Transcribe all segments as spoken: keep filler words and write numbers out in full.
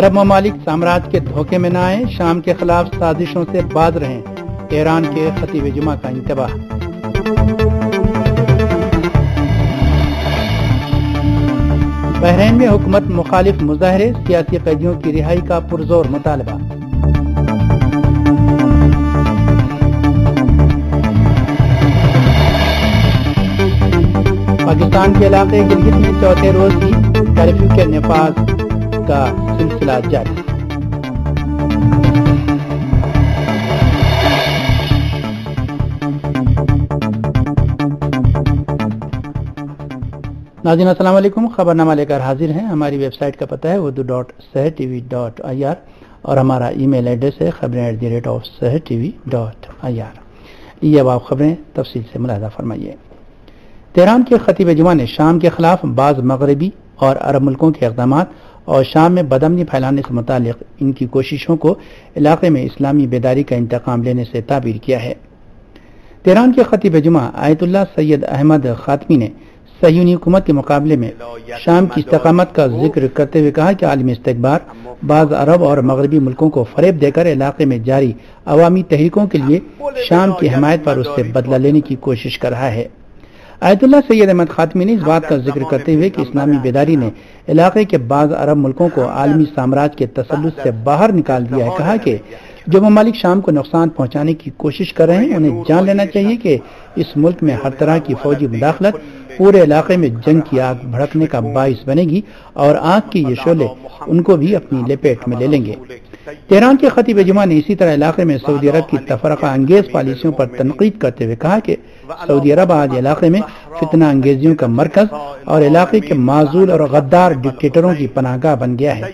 عرب ممالک سامراج کے دھوکے میں نہ آئیں، شام کے خلاف سازشوں سے باز رہیں، تہران کے خطیب جمعہ کا انتباہ۔ بحرین میں حکومت مخالف مظاہرے، سیاسی قیدیوں کی رہائی کا پرزور مطالبہ۔ پاکستان کے علاقے گلگت میں چوتھے روز بھی کرفیو کے نفاذ کا سلسلہ جاری۔ ناظرین السلام علیکم، خبرنامہ لے کر حاضر ہیں۔ ہماری ویب سائٹ کا پتہ ہے Urdu dot Sahar T V dot I R اور ہمارا ای میل ایڈریس ہے خبریں at the rate of Sahar T V dot I R. یہ اب آپ خبریں تفصیل سے ملاحظہ فرمائیے۔ تہران کے خطیب جمعہ نے شام کے خلاف بعض مغربی اور عرب ملکوں کے اقدامات اور شام میں بدامنی پھیلانے سے متعلق ان کی کوششوں کو علاقے میں اسلامی بیداری کا انتقام لینے سے تعبیر کیا ہے۔ تہران کے خطیب جمعہ آیت اللہ سید احمد خاتمی نے صہیونی حکومت کے مقابلے میں شام کی استقامت کا ذکر کرتے ہوئے کہا کہ عالمی استکبار بعض عرب اور مغربی ملکوں کو فریب دے کر علاقے میں جاری عوامی تحریکوں کے لیے شام کی حمایت پر اس سے بدلہ لینے کی کوشش کر رہا ہے۔ آیت اللہ سید احمد خاتمی نے اس بات کا ذکر کرتے ہوئے کہ اسلامی بیداری نے علاقے کے بعض عرب ملکوں کو عالمی سامراج کے تسلط سے باہر نکال دیا ہے، کہا کہ جو ممالک شام کو نقصان پہنچانے کی کوشش کر رہے ہیں انہیں جان لینا چاہیے کہ اس ملک میں ہر طرح کی فوجی مداخلت پورے علاقے میں جنگ کی آگ بھڑکنے کا باعث بنے گی اور آگ کے یہ شعلے ان کو بھی اپنی لپیٹ میں لے لیں گے۔ تہران کے خطیب جمعہ نے اسی طرح علاقے میں سعودی عرب کی تفرقہ انگیز پالیسیوں پر تنقید کرتے ہوئے کہا کہ سعودی عرب آج علاقے میں فتنہ انگیزیوں کا مرکز اور علاقے کے معزول اور غدار ڈکٹیٹروں کی پناہ گاہ بن گیا ہے۔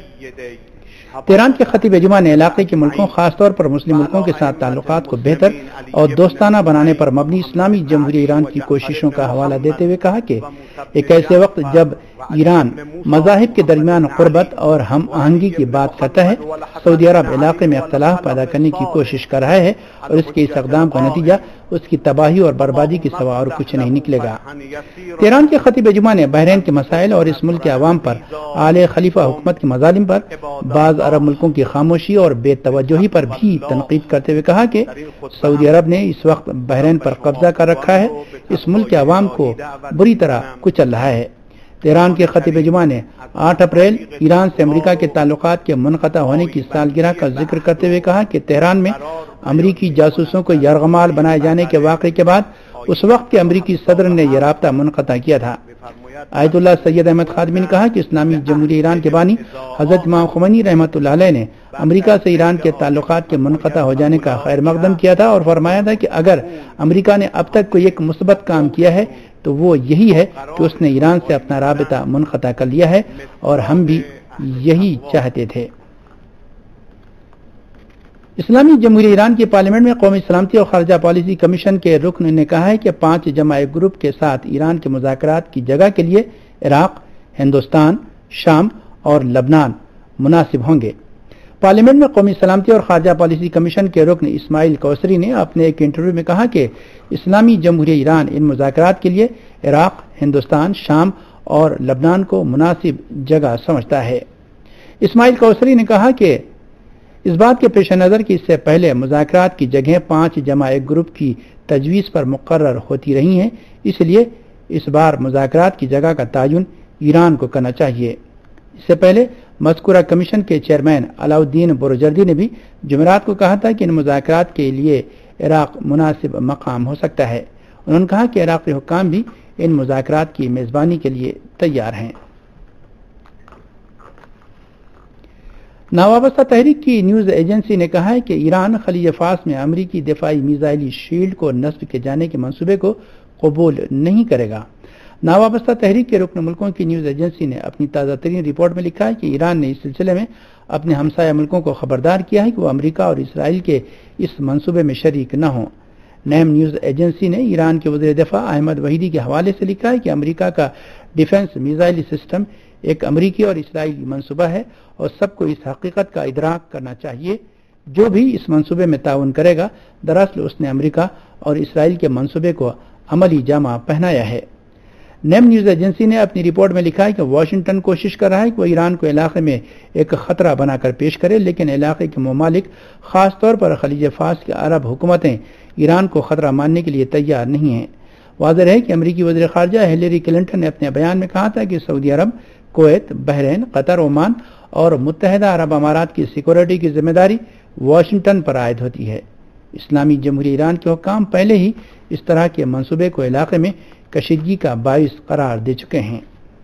تہران کے خطیب جمعہ نے علاقے کے ملکوں خاص طور پر مسلم ملکوں کے ساتھ تعلقات کو بہتر اور دوستانہ بنانے پر مبنی اسلامی جمہوریہ ایران کی کوششوں کا حوالہ دیتے ہوئے کہا کہ ایک ایسے وقت جب ایران مذاہب کے درمیان قربت اور ہم آہنگی کی بات کرتا ہے، سعودی عرب علاقے میں اختلاف پیدا کرنے کی کوشش کر رہا ہے اور اس کے اس اقدام کا نتیجہ اس کی تباہی اور بربادی کے سوا اور کچھ نہیں نکلے گا۔ تہران کے خطیب جمعہ نے بحرین کے مسائل اور اس ملک کے عوام پر آل خلیفہ حکومت کے مظالم پر بعض عرب ملکوں کی خاموشی اور بے توجہی پر بھی تنقید کرتے ہوئے کہا کہ سعودی عرب نے اس وقت بحرین پر قبضہ کر رکھا ہے، اس ملک کے عوام کو بری طرح کچل رہا ہے۔ تہران کے خطیب جمعہ نے آٹھ اپریل ایران سے امریکہ کے تعلقات کے منقطع ہونے کی سالگرہ کا ذکر کرتے ہوئے کہا کہ تہران میں امریکی جاسوسوں کو یرغمال بنائے جانے کے واقعے کے بعد اس وقت کے امریکی صدر نے یہ رابطہ منقطع کیا تھا۔ آیت اللہ سید احمد خاتمی نے کہا کہ اسلامی جمہوریہ ایران کے بانی حضرت امام خمینی رحمۃ اللہ علیہ نے امریکہ سے ایران کے تعلقات کے منقطع ہو جانے کا خیر مقدم کیا تھا اور فرمایا تھا کہ اگر امریکہ نے اب تک کوئی ایک مثبت کام کیا ہے تو وہ یہی ہے کہ اس نے ایران سے اپنا رابطہ منقطع کر لیا ہے اور ہم بھی یہی چاہتے تھے۔ اسلامی جمہوریہ ایران کی پارلیمنٹ میں قومی سلامتی اور خارجہ پالیسی کمیشن کے رکن نے کہا ہے کہ پانچ جمع گروپ کے ساتھ ایران کے مذاکرات کی جگہ کے لیے عراق، ہندوستان، شام اور لبنان مناسب ہوں گے۔ پارلیمنٹ میں قومی سلامتی اور خارجہ پالیسی کمیشن کے رکن اسماعیل کوثری نے اپنے ایک انٹرویو میں کہا کہ اسلامی جمہوریہ ایران ان مذاکرات کے لیے عراق، ہندوستان، شام اور لبنان کو مناسب جگہ سمجھتا ہے۔ اسماعیل کوثری نے کہا کہ اس بات کے پیش نظر کہ اس سے پہلے مذاکرات کی جگہیں پانچ جمع ایک گروپ کی تجویز پر مقرر ہوتی رہی ہیں، اس لیے اس بار مذاکرات کی جگہ کا تعین ایران کو کرنا چاہیے۔ اس سے پہلے مذکورہ کمیشن کے چیئرمین علاؤالدین بروجردی نے بھی جمعرات کو کہا تھا کہ ان مذاکرات کے لیے عراق مناسب مقام ہو سکتا ہے۔ انہوں نے کہا کہ عراقی حکام بھی ان مذاکرات کی میزبانی کے لیے تیار ہیں۔ ناوابستہ تحریک کی نیوز ایجنسی نے کہا ہے کہ ایران خلیج فارس میں امریکی دفاعی میزائلی شیلڈ کو نصب کیے جانے کے منصوبے کو قبول نہیں کرے گا۔ ناوابستہ تحریک کے رکن ملکوں کی نیوز ایجنسی نے اپنی تازہ ترین رپورٹ میں لکھا ہے کہ ایران نے اس سلسلے میں اپنے ہمسایہ ملکوں کو خبردار کیا ہے کہ وہ امریکہ اور اسرائیل کے اس منصوبے میں شریک نہ ہوں۔ نیم نیوز ایجنسی نے ایران کے وزیر دفاع احمد وحیدی کے حوالے سے لکھا ہے کہ امریکہ کا ڈیفنس میزائل سسٹم ایک امریکی اور اسرائیلی منصوبہ ہے اور سب کو اس حقیقت کا ادراک کرنا چاہیے جو بھی اس منصوبے میں تعاون کرے گا دراصل اس نے امریکہ اور اسرائیل کے منصوبے کو عملی جامہ پہنایا ہے۔ نیم نیوز ایجنسی نے اپنی رپورٹ میں لکھا ہے کہ واشنگٹن کوشش کر رہا ہے کہ وہ ایران کو علاقے میں ایک خطرہ بنا کر پیش کرے، لیکن علاقے کے ممالک خاص طور پر خلیج فارس کے عرب حکومتیں ایران کو خطرہ ماننے کے لیے تیار نہیں ہیں۔ واضح ہے کہ امریکی وزیر خارجہ ہلیری کلنٹن نے اپنے بیان میں کہا تھا کہ سعودی عرب، کویت، بحرین، قطر، عمان اور متحدہ عرب امارات کی سیکورٹی کی ذمہ داری واشنگٹن پر عائد ہوتی ہے۔ اسلامی جمہوریہ ایران کے حکام پہلے ہی اس طرح کے منصوبے کو علاقے میں کشیدگی کا باعث قرار دے چکے ہیں۔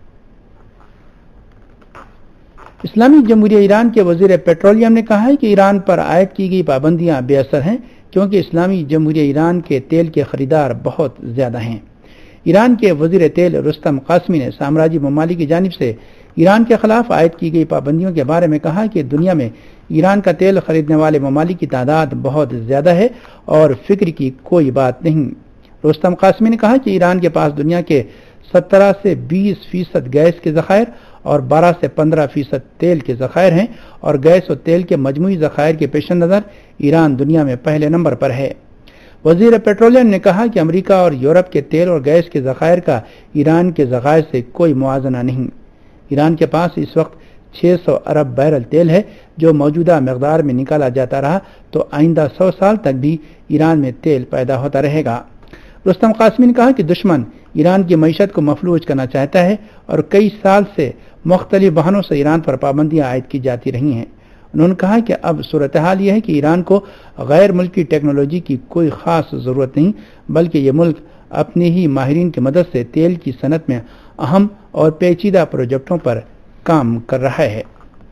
اسلامی جمہوریہ ایران کے وزیر پیٹرولیم نے کہا ہے کہ ایران پر عائد کی گئی پابندیاں بے اثر ہیں کیونکہ اسلامی جمہوریہ ایران کے تیل کے خریدار بہت زیادہ ہیں۔ ایران کے وزیر تیل رستم قاسمی نے سامراجی ممالک کی جانب سے ایران کے خلاف عائد کی گئی پابندیوں کے بارے میں کہا کہ دنیا میں ایران کا تیل خریدنے والے ممالک کی تعداد بہت زیادہ ہے اور فکر کی کوئی بات نہیں۔ رستم قاسمی نے کہا کہ ایران کے پاس دنیا کے سترہ سے بیس فیصد گیس کے ذخائر اور بارہ سے پندرہ فیصد تیل کے ذخائر ہیں اور گیس اور تیل کے مجموعی ذخائر کے پیش نظر ایران دنیا میں پہلے نمبر پر ہے۔ وزیر پیٹرولیم نے کہا کہ امریکہ اور یورپ کے تیل اور گیس کے ذخائر کا ایران کے ذخائر سے کوئی موازنہ نہیں۔ ایران کے پاس اس وقت چھ سو ارب بیرل تیل ہے جو موجودہ مقدار میں نکالا جاتا رہا تو آئندہ سو سال تک بھی ایران میں تیل پیدا ہوتا رہے گا۔ رستم قاسمی نے کہا کہ دشمن ایران کی معیشت کو مفلوج کرنا چاہتا ہے اور کئی سال سے مختلف بہانوں سے ایران پر پابندیاں عائد کی جاتی رہی ہیں۔ انہوں نے کہا کہ اب صورتحال یہ ہے کہ ایران کو غیر ملکی ٹیکنالوجی کی کوئی خاص ضرورت نہیں، بلکہ یہ ملک اپنے ہی ماہرین کی مدد سے تیل کی صنعت میں اہم اور پیچیدہ پروجیکٹوں پر کام کر رہا ہے۔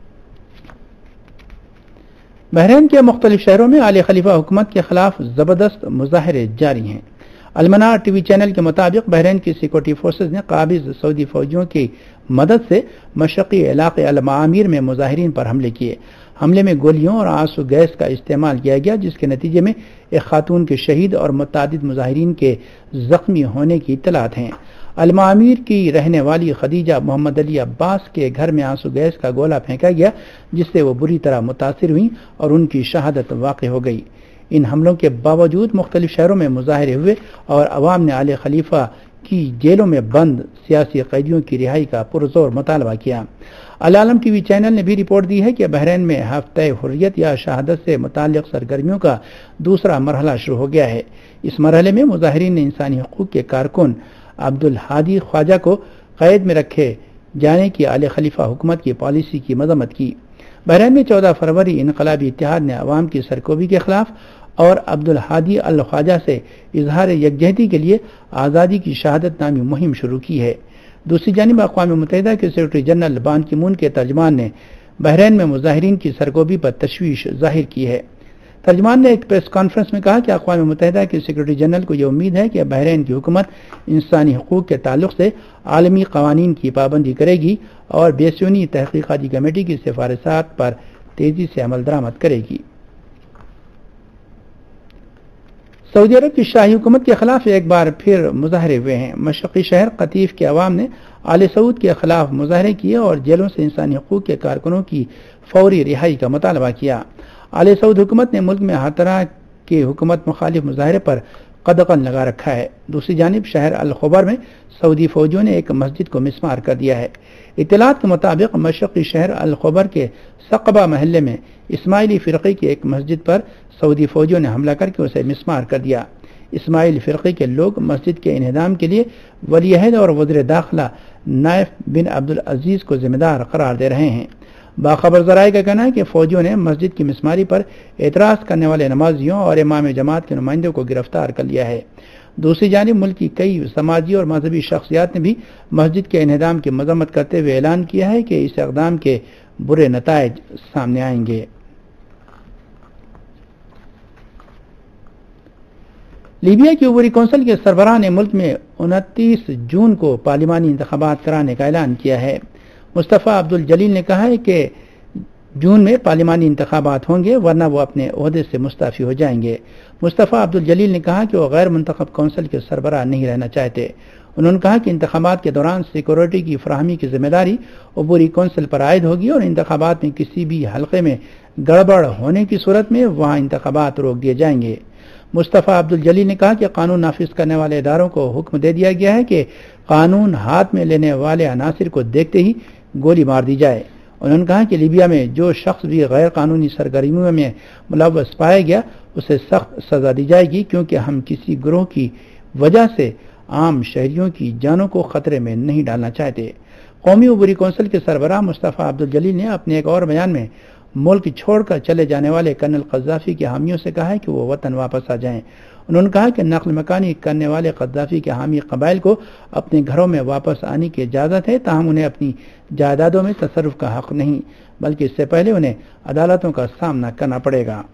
بحرین کے مختلف شہروں میں آل خلیفہ حکومت کے خلاف زبردست مظاہرے جاری ہیں۔ المنار ٹی وی چینل کے مطابق بحرین کی سیکورٹی فورسز نے قابض سعودی فوجیوں کی مدد سے مشرقی علاقے المعامیر میں مظاہرین پر حملے کیے۔ حملے میں گولیوں اور آنسو گیس کا استعمال کیا گیا جس کے نتیجے میں ایک خاتون کے شہید اور متعدد مظاہرین کے زخمی ہونے کی اطلاعات ہیں۔ المعامیر کی رہنے والی خدیجہ محمد علی عباس کے گھر میں آنسو گیس کا گولہ پھینکا گیا جس سے وہ بری طرح متاثر ہوئیں اور ان کی شہادت واقع ہو گئی۔ ان حملوں کے باوجود مختلف شہروں میں مظاہرے ہوئے اور عوام نے آل خلیفہ کی جیلوں میں بند سیاسی قیدیوں کی رہائی کا پرزور مطالبہ کیا۔ العالم ٹی وی چینل نے بھی رپورٹ دی ہے کہ بحرین میں ہفتہ حریت یا شہادت سے متعلق سرگرمیوں کا دوسرا مرحلہ شروع ہو گیا ہے۔ اس مرحلے میں مظاہرین نے انسانی حقوق کے کارکن عبدالہادی خواجہ کو قید میں رکھے جانے کی آل خلیفہ حکومت کی پالیسی کی مذمت کی۔ بحرین میں چودہ فروری انقلابی اتحاد نے عوام کی سرکوبی کے خلاف اور عبدالہادی الخواجہ سے اظہار یکجہتی کے لیے آزادی کی شہادت نامی مہم شروع کی ہے۔ دوسری جانب اقوام متحدہ کے سیکرٹری جنرل بان کی مون کے ترجمان نے بحرین میں مظاہرین کی سرکوبی پر تشویش ظاہر کی ہے۔ ترجمان نے ایک پریس کانفرنس میں کہا کہ اقوام متحدہ کے سیکرٹری جنرل کو یہ امید ہے کہ بحرین کی حکومت انسانی حقوق کے تعلق سے عالمی قوانین کی پابندی کرے گی اور بیسونی تحقیقاتی کمیٹی کی سفارشات پر تیزی سے عمل درآمد کرے گی۔ سعودی عرب کی شاہی حکومت کے خلاف ایک بار پھر مظاہرے ہوئے ہیں۔ مشرقی شہر قطیف کے عوام نے آل سعود کے خلاف مظاہرے کیے اور جیلوں سے انسانی حقوق کے کارکنوں کی فوری رہائی کا مطالبہ کیا۔ آل سعود حکومت نے ملک میں ہر طرح کے حکومت مخالف مظاہرے پر قدغن لگا رکھا ہے۔ دوسری جانب شہر الخبر میں سعودی فوجیوں نے ایک مسجد کو مسمار کر دیا ہے۔ اطلاعات کے مطابق مشرقی شہر الخبر کے سقبہ محلے میں اسماعیلی فرقے کی ایک مسجد پر سعودی فوجیوں نے حملہ کر کے اسے مسمار کر دیا۔ اسماعیلی فرقے کے لوگ مسجد کے انہدام کے لیے ولی عہد اور وزیر داخلہ نائف بن عبدالعزیز کو ذمہ دار قرار دے رہے ہیں۔ باخبر ذرائع کا کہنا ہے کہ فوجیوں نے مسجد کی مسماری پر اعتراض کرنے والے نمازیوں اور امام جماعت کے نمائندوں کو گرفتار کر لیا ہے۔ دوسری جانب ملک کی کئی سماجی اور مذہبی شخصیات نے بھی مسجد کے انہدام کی مذمت کرتے ہوئے اعلان کیا ہے کہ اس اقدام کے برے نتائج سامنے آئیں گے۔ لیبیا کی عبوری کونسل کے سربراہ نے ملک میں انتیس جون کو پارلیمانی انتخابات کرانے کا اعلان کیا ہے۔ مصطفیٰ عبدالجلیل نے کہا ہے کہ جون میں پارلیمانی انتخابات ہوں گے ورنہ وہ اپنے عہدے سے مستعفی ہو جائیں گے۔ مصطفیٰ عبدالجلیل نے کہا کہ وہ غیر منتخب کونسل کے سربراہ نہیں رہنا چاہتے۔ انہوں نے کہا کہ انتخابات کے دوران سیکورٹی کی فراہمی کی ذمہ داری عبوری کونسل پر عائد ہوگی اور انتخابات میں کسی بھی حلقے میں گڑبڑ ہونے کی صورت میں وہاں انتخابات روک دیے جائیں گے۔ مصطفیٰ عبد الجلیل نے کہا کہ قانون نافذ کرنے والے اداروں کو حکم دے دیا گیا ہے کہ قانون ہاتھ میں لینے والے عناصر کو دیکھتے ہی گولی مار دی جائے۔ انہوں نے کہا کہ لیبیا میں جو شخص بھی غیر قانونی سرگرمیوں میں ملوث پایا گیا اسے سخت سزا دی جائے گی، کیونکہ ہم کسی گروہ کی وجہ سے عام شہریوں کی جانوں کو خطرے میں نہیں ڈالنا چاہتے۔ قومی عبوری کونسل کے سربراہ مصطفیٰ عبد الجلیل نے اپنے ایک اور بیان میں ملک چھوڑ کر چلے جانے والے کرنل قذافی کے حامیوں سے کہا ہے کہ وہ وطن واپس آ جائیں۔ انہوں نے کہا کہ نقل مکانی کرنے والے قذافی کے حامی قبائل کو اپنے گھروں میں واپس آنے کی اجازت ہے، تاہم انہیں اپنی جائیدادوں میں تصرف کا حق نہیں، بلکہ اس سے پہلے انہیں عدالتوں کا سامنا کرنا پڑے گا۔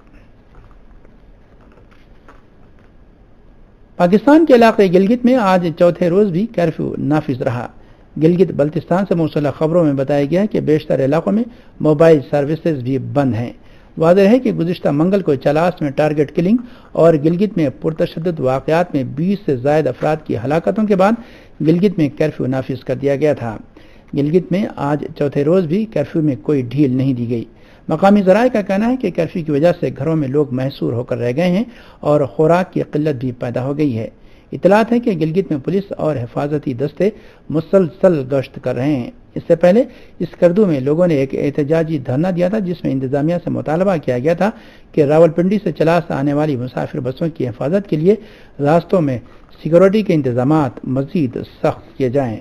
پاکستان کے علاقے گلگت میں آج چوتھے روز بھی کرفیو نافذ رہا۔ گلگت بلتستان سے موصول خبروں میں بتایا گیا کہ بیشتر علاقوں میں موبائل سروسز بھی بند ہیں۔ واضح ہے کہ گزشتہ منگل کو چلاس میں ٹارگٹ کلنگ اور گلگت میں پرتشدد واقعات میں بیس سے زائد افراد کی ہلاکتوں کے بعد گلگت میں کرفیو نافذ کر دیا گیا تھا۔ گلگت میں آج چوتھے روز بھی کرفیو میں کوئی ڈھیل نہیں دی گئی۔ مقامی ذرائع کا کہنا ہے کہ کرفیو کی وجہ سے گھروں میں لوگ محصور ہو کر رہ گئے ہیں اور خوراک کی قلت بھی پیدا ہو گئی ہے۔ اطلاعات ہیں کہ گلگت میں پولیس اور حفاظتی دستے مسلسل گشت کر رہے ہیں۔ اس سے پہلے اس کردو میں لوگوں نے ایک احتجاجی دھرنا دیا تھا، جس میں انتظامیہ سے مطالبہ کیا گیا تھا کہ راولپنڈی سے چلاس آنے والی مسافر بسوں کی حفاظت کے لیے راستوں میں سیکورٹی کے انتظامات مزید سخت کیے جائیں۔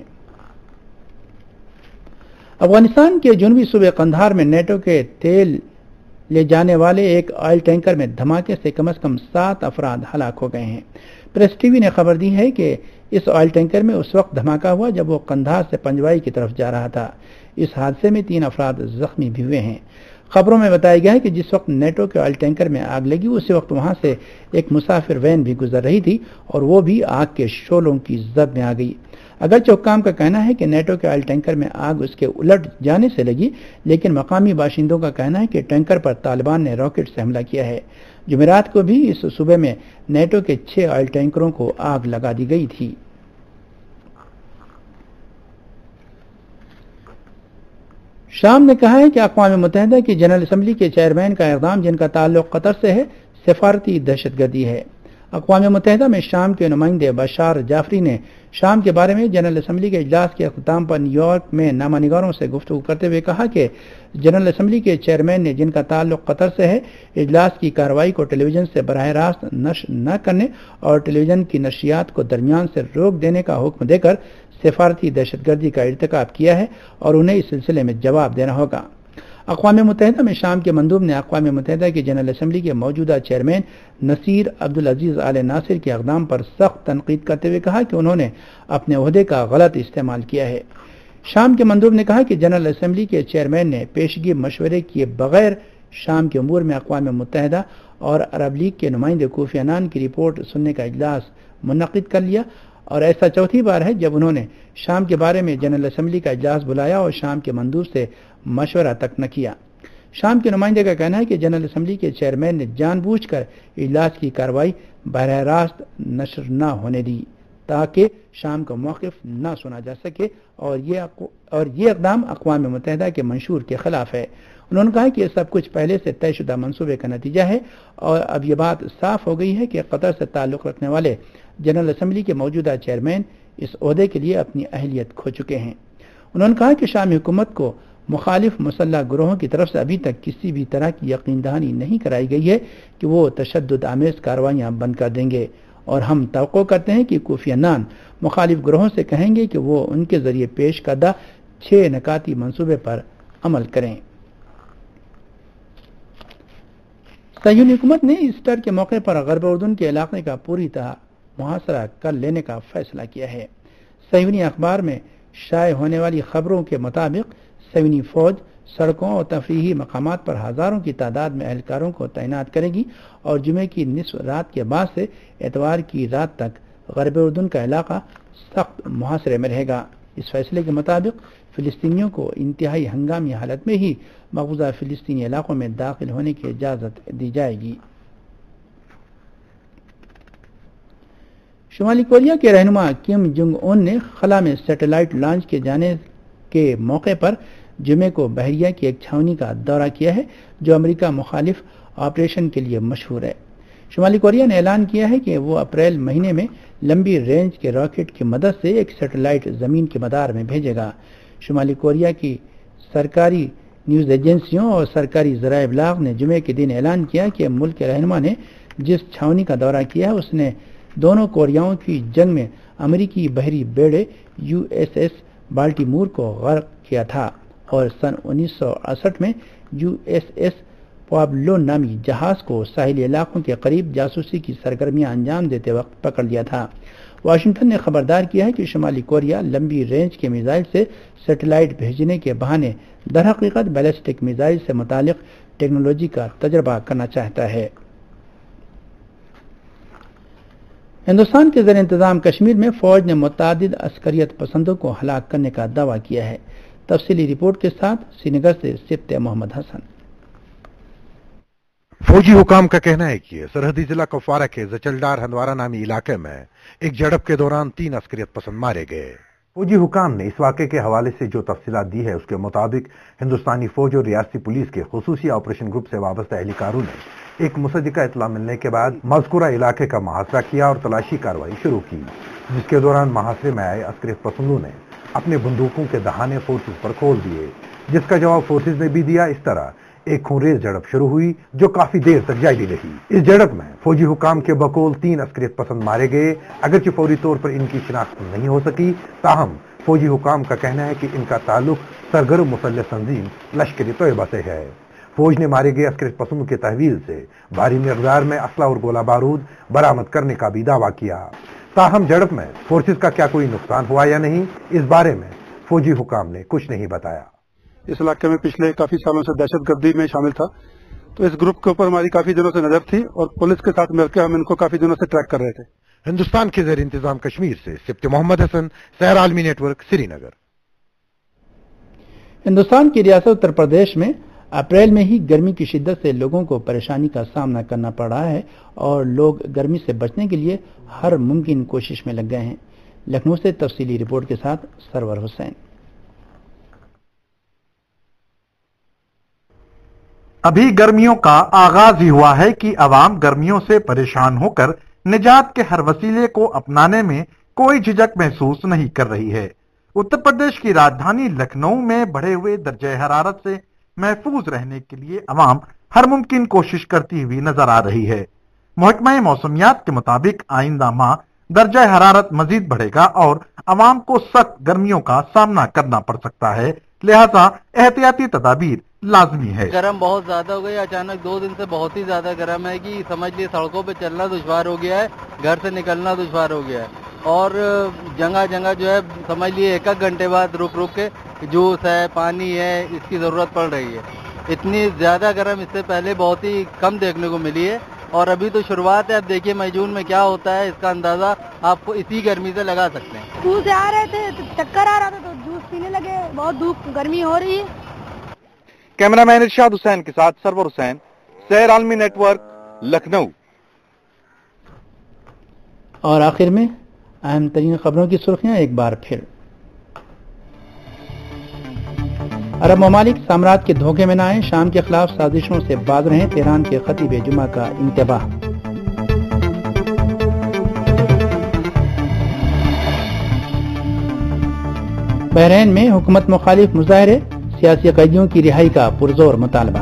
افغانستان کے جنوبی صوبے قندھار میں نیٹو کے تیل لے جانے والے ایک آئل ٹینکر میں دھماکے سے کم از کم سات افراد ہلاک ہو گئے ہیں۔ پریس ٹی وی نے خبر دی ہے کہ اس آئل ٹینکر میں اس وقت دھماکہ ہوا جب وہ قندھار سے پنجوائی کی طرف جا رہا تھا۔ اس حادثے میں تین افراد زخمی بھی ہوئے ہیں۔ خبروں میں بتایا گیا ہے کہ جس وقت نیٹو کے آئل ٹینکر میں آگ لگی اسی وقت وہاں سے ایک مسافر وین بھی گزر رہی تھی اور وہ بھی آگ کے شعلوں کی زد میں آ گئی۔ اگرچہ حکام کا کہنا ہے کہ نیٹو کے آئل ٹینکر میں آگ اس کے الٹ جانے سے لگی، لیکن مقامی باشندوں کا کہنا ہے کہ ٹینکر پر طالبان نے راکٹ سے حملہ کیا ہے۔ جمعرات کو بھی اس صوبے میں نیٹو کے چھ آئل ٹینکروں کو آگ لگا دی گئی تھی۔ شام نے کہا ہے کہ اقوام متحدہ کی جنرل اسمبلی کے چیئرمین کا اقدام، جن کا تعلق قطر سے ہے، سفارتی دہشت گردی ہے۔ اقوام متحدہ میں شام کے نمائندے بشار جعفری نے شام کے بارے میں جنرل اسمبلی کے اجلاس کے اختتام پر نیو یارک میں نامہ نگاروں سے گفتگو کرتے ہوئے کہا کہ جنرل اسمبلی کے چیئرمین نے، جن کا تعلق قطر سے ہے، اجلاس کی کارروائی کو ٹیلی ویژن سے براہ راست نشر نہ کرنے اور ٹیلی ویژن کی نشریات کو درمیان سے روک دینے کا حکم دے کر سفارتی دہشت گردی کا ارتکاب کیا ہے اور انہیں اس سلسلے میں جواب دینا ہوگا۔ اقوام متحدہ میں شام کے مندوب نے اقوام متحدہ کی جنرل اسمبلی کے موجودہ chairman Nasir Abdulaziz Al Nasser کے اقدام پر سخت تنقید کرتے ہوئے کہا کہ انہوں نے اپنے عہدے کا غلط استعمال کیا ہے۔ شام کے مندوب نے کہا کہ جنرل اسمبلی کے چیئرمین نے پیشگی مشورے کیے بغیر شام کے امور میں اقوام متحدہ اور عرب لیگ کے نمائندے کوفی عنان کی رپورٹ سننے کا اجلاس منعقد کر لیا، اور ایسا چوتھی بار ہے جب انہوں نے شام کے بارے میں جنرل اسمبلی کا اجلاس بلایا اور شام کے مندوب سے مشورہ تک نہ کیا۔ شام کے نمائندے کا کہنا ہے کہ جنرل اسمبلی کے چیئرمین نے جان بوجھ کر اجلاس کی کارروائی براہ راست نشر نہ ہونے دی تاکہ شام کا موقف نہ سنا جا سکے، اور یہ اور یہ اقدام اقوام متحدہ کے منشور کے خلاف ہے۔ انہوں نے کہا کہ یہ سب کچھ پہلے سے طے شدہ منصوبے کا نتیجہ ہے، اور اب یہ بات صاف ہو گئی ہے کہ قطر سے تعلق رکھنے والے جنرل اسمبلی کے موجودہ چیئرمین اس عہدے کے لیے اپنی اہلیت کھو چکے ہیں۔ انہوں نے کہا کہ شامی حکومت کو مخالف مسلح گروہوں کی طرف سے ابھی تک کسی بھی طرح کی یقین دہانی نہیں کرائی گئی ہے کہ وہ تشدد آمیز کارروائیاں بند کر دیں گے، اور ہم توقع کرتے ہیں کہ کوفی عنان مخالف گروہوں سے کہیں گے کہ وہ ان کے ذریعے پیش کردہ چھ نکاتی منصوبے پر عمل کریں۔ صہیونی حکومت نے ایسٹر کے موقع پر غرب اردن کے علاقے کا پوری طرح محاصرہ کر لینے کا فیصلہ کیا ہے۔ صہیونی اخبار میں شائع ہونے والی خبروں کے مطابق صہیونی فوج سڑکوں اور تفریحی مقامات پر ہزاروں کی تعداد میں اہلکاروں کو تعینات کرے گی، اور جمعے کی نصف رات کے بعد سے اتوار کی رات تک غرب اردن کا علاقہ سخت محاصرے میں رہے گا۔ اس فیصلے کے مطابق فلسطینیوں کو انتہائی ہنگامی حالت میں ہی مقبوضہ فلسطینی علاقوں میں داخل ہونے کی اجازت دی جائے گی۔ شمالی کوریا کے رہنما کم جنگ اون نے خلا میں سیٹلائٹ لانچ کیے جانے کے موقع پر جمعے کو بحریہ کی ایک چھاونی کا دورہ کیا ہے جو امریکہ مخالف آپریشن کے لیے مشہور ہے۔ شمالی کوریا نے اعلان کیا ہے کہ وہ اپریل مہینے میں لمبی رینج کے راکٹ کی مدد سے ایک سیٹلائٹ زمین کے مدار میں بھیجے گا۔ شمالی کوریا کی سرکاری نیوز ایجنسیوں اور سرکاری ذرائع ابلاغ نے جمعے کے دن اعلان کیا کہ ملک کے رہنما نے جس چھاونی کا دورہ کیا ہے اس نے دونوں کوریاؤں کی جنگ میں امریکی بحری بیڑے یو ایس ایس بالٹیمور کو غرق کیا تھا اور سن انیس سو اڑسٹھ میں یو ایس ایس پابلو نامی جہاز کو ساحلی علاقوں کے قریب جاسوسی کی سرگرمیاں انجام دیتے وقت پکڑ لیا تھا۔ واشنگٹن نے خبردار کیا ہے کہ شمالی کوریا لمبی رینج کے میزائل سے سیٹلائٹ بھیجنے کے بہانے در حقیقت بیلسٹک میزائل سے متعلق ٹیکنالوجی کا تجربہ کرنا چاہتا ہے۔ ہندوستان کے زیر انتظام کشمیر میں فوج نے متعدد عسکریت پسندوں کو ہلاک کرنے کا دعویٰ کیا ہے۔ تفصیلی رپورٹ کے ساتھ سری نگر سے سبت محمد حسن۔ فوجی حکام کا کہنا ہے کہ سرحدی ضلع کپوارہ کے زچلڈار ہندوارہ نامی علاقے میں ایک جھڑپ کے دوران تین عسکریت پسند مارے گئے۔ فوجی حکام نے اس واقعے کے حوالے سے جو تفصیلات دی ہے اس کے مطابق ہندوستانی فوج اور ریاستی پولیس کے خصوصی آپریشن گروپ سے وابستہ اہلکاروں نے ایک مصدقہ اطلاع ملنے کے بعد مذکورہ علاقے کا محاصرہ کیا اور تلاشی کارروائی شروع کی، جس کے دوران محاصرے میں آئے عسکریت پسندوں نے اپنے بندوقوں کے دہانے فورسز پر کھول دیے، جس کا جواب فورسز نے بھی دیا۔ اس طرح ایک خونریز جھڑپ شروع ہوئی جو کافی دیر تک جاری رہی۔ اس جھڑپ میں فوجی حکام کے بقول تین عسکریت پسند مارے گئے، اگرچہ فوری طور پر ان کی شناخت نہیں ہو سکی، تاہم فوجی حکام کا کہنا ہے کہ ان کا تعلق سرگرم مسلح تنظیم لشکر طیبہ سے ہے۔ فوج نے مارے گئے عسکریت پسندوں کے تحویل سے بھاری مقدار میں اسلحہ اور گولہ بارود برآمد کرنے کا بھی دعویٰ کیا، تاہم جھڑپ میں فورسز کا کیا کوئی نقصان ہوا یا نہیں، اس بارے میں فوجی حکام نے کچھ نہیں بتایا۔ اس علاقے میں پچھلے کافی سالوں سے دہشت گردی میں شامل تھا، تو اس گروپ کے اوپر ہماری کافی دنوں سے نظر تھی اور پولیس کے ساتھ مل کے ہم ان کو کافی دنوں سے ٹریک کر رہے تھے۔ ہندوستان کے زیر انتظام کشمیر سے سبت محمد حسن، سحر عالمی network, Srinagar. Hindustan کی ریاست اتر پردیش میں اپریل میں ہی گرمی کی شدت سے لوگوں کو پریشانی کا سامنا کرنا پڑ رہا ہے اور لوگ گرمی سے بچنے کے لیے ہر ممکن کوشش میں لگ گئے ہیں۔ لکھنؤ سے تفصیلی رپورٹ کے ساتھ سرور حسین۔ ابھی گرمیوں کا آغاز ہی ہوا ہے کہ عوام گرمیوں سے پریشان ہو کر نجات کے ہر وسیلے کو اپنانے میں کوئی جھجک محسوس نہیں کر رہی ہے۔ اتر پردیش کی راجدھانی لکھنؤ میں بڑھے ہوئے درجہ حرارت سے محفوظ رہنے کے لیے عوام ہر ممکن کوشش کرتی ہوئی نظر آ رہی ہے۔ محکمہ موسمیات کے مطابق آئندہ ماہ درجہ حرارت مزید بڑھے گا اور عوام کو سخت گرمیوں کا سامنا کرنا پڑ سکتا ہے، لہذا احتیاطی تدابیر لازمی ہے۔ گرم بہت زیادہ ہو گئی، اچانک دو دن سے بہت ہی زیادہ گرم ہے کہ سمجھ لیے سڑکوں پہ چلنا دشوار ہو گیا ہے، گھر سے نکلنا دشوار ہو گیا ہے اور جگہ جگہ جو ہے سمجھ لیے ایک ایک گھنٹے بعد رک رک کے جوس ہے، پانی ہے، اس کی ضرورت پڑ رہی ہے۔ اتنی زیادہ گرم اس سے پہلے بہت ہی کم دیکھنے کو ملی ہے اور ابھی تو شروعات ہے۔ اب دیکھیے مئی جون میں کیا ہوتا ہے، اس کا اندازہ آپ کو اسی گرمی سے لگا سکتے ہیں۔ اسکول سے آ رہے تھے تو چکر آ رہا تھا تو جوس پینے لگے، بہت دھوپ گرمی ہو رہی ہے۔ کیمرہ مین ارشاد حسین کے ساتھ سرور حسین، سحر عالمی نیٹ ورک، لکھنؤ۔ اور آخر میں اہم ترین خبروں کی سرخیاں ایک بار پھر۔ عرب ممالک سامراج کے دھوکے میں نہ آئیں، شام کے خلاف سازشوں سے باز رہیں، تہران کے خطیب جمعہ کا انتباہ۔ بحرین میں حکومت مخالف مظاہرے، سیاسی قیدیوں کی رہائی کا پرزور مطالبہ۔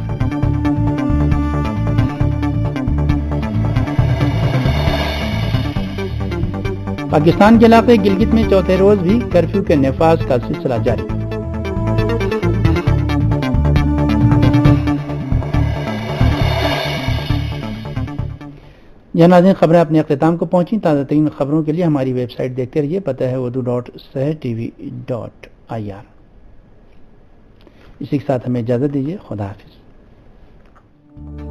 پاکستان کے علاقے گلگت میں چوتھے روز بھی کرفیو کے نفاذ کا سلسلہ جاری۔ یہ ناظرین خبریں اپنے اختتام کو پہنچی۔ تازہ ترین خبروں کے لیے ہماری ویب سائٹ دیکھتے رہیے، پتہ ہے Urdu dot Sahar T V dot I R. اسی کے ساتھ ہمیں اجازت دیجیے، خدا حافظ۔